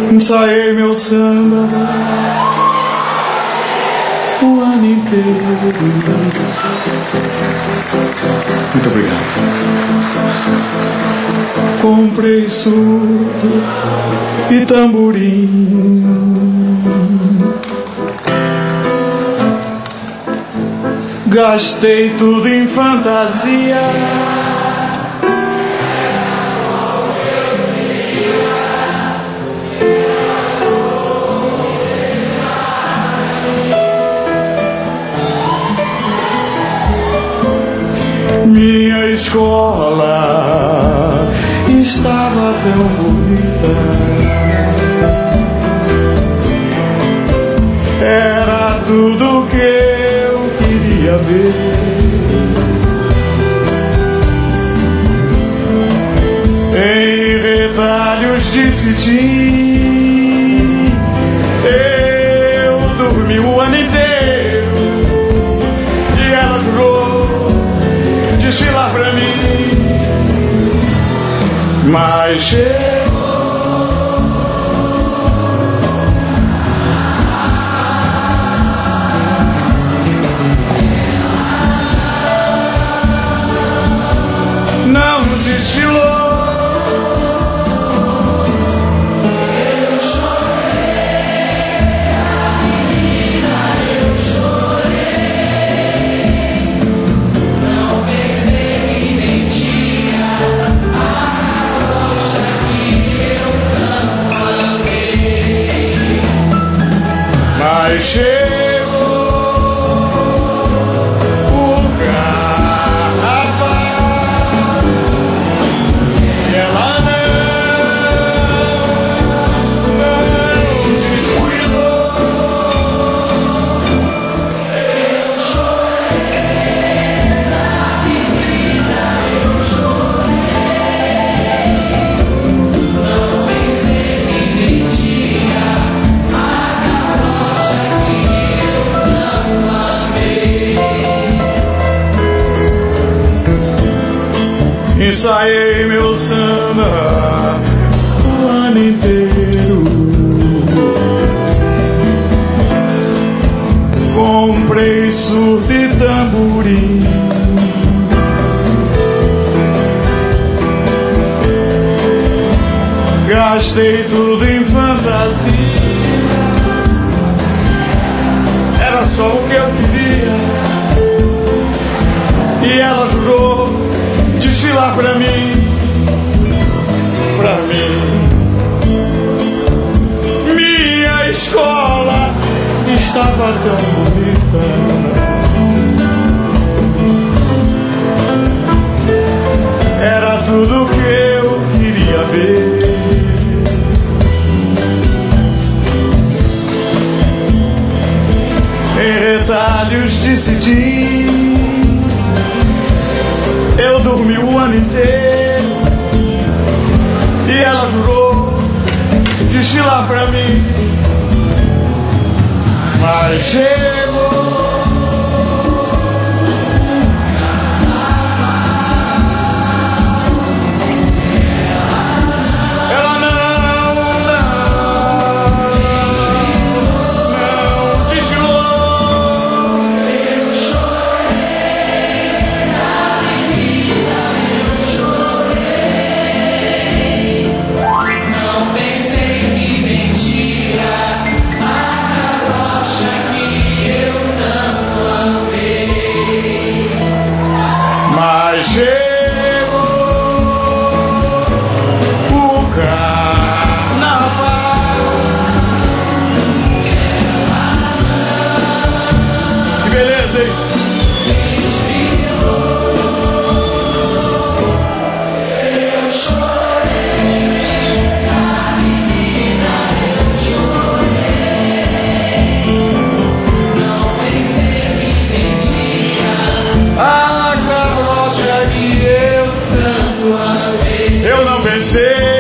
Ensaiei meu samba o ano inteiro. Muito obrigado. Comprei surdo e tamborim. Gastei tudo em fantasia. Minha escola estava tão bonita. Era tudo que eu queria ver. Em retalhos de cetim, eu dormi o ano inteiro. E ela jurou desfilar pra mim, mas chegou. Não desfilou. Eu chorei, a menina, eu chorei. Não pensei que mentia a rocha que eu tanto amei. Mas chegou o carnaval e ela não se cuidou. Eu chorei, na menina, eu chorei. Não pensei que mentia a garocha que eu tanto amei. Ensaiei meu samba o ano inteiro. Comprei surdo e tamborim. Gastei tudo em fantasia. Era só o que eu queria. E ela jurou desfilar pra mim, pra mim. Minha escola estava tão bonita. Era tudo que eu queria ver. Em retalhos de cetim, eu dormi o ano inteiro. E ela jurou desfilar pra mim, mas chegou. Ela não desfilou. Eu chorei, na menina, eu chorei. Não pensei que mentia a garocha que eu tanto amei. Mas chegou o carnaval. Que beleza, hein? Eu chorei, a menina, eu chorei. Não pensei que mentia a garocha que eu tanto amei. Eu não pensei.